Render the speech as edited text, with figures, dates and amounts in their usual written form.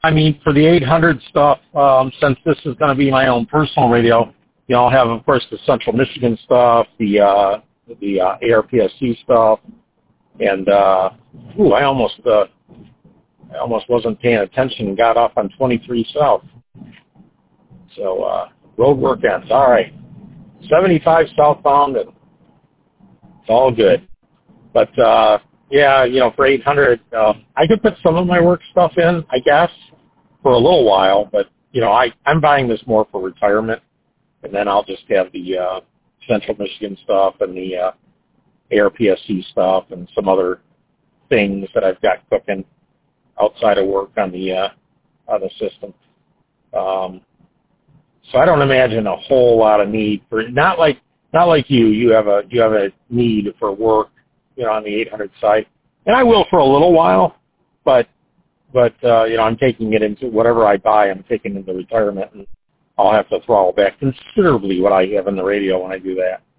I mean, for the 800 stuff, since this is going to be my own personal radio, I'll have, of course, the Central Michigan stuff, the ARPSC stuff, and I almost wasn't paying attention and got off on 23 South. So road work ends. All right, 75 southbound, and it's all good. But yeah, for 800, I could put some of my work stuff in, I guess, for a little while. But I'm buying this more for retirement, and then I'll just have the Central Michigan stuff and the ARPSC stuff and some other things that I've got cooking outside of work on the system. So I don't imagine a whole lot of need for not like you. You have a need for work, on the 800 side, and I will for a little while, but I'm taking it into whatever I buy. I'm taking into retirement, and I'll have to throttle back considerably what I have in the radio when I do that.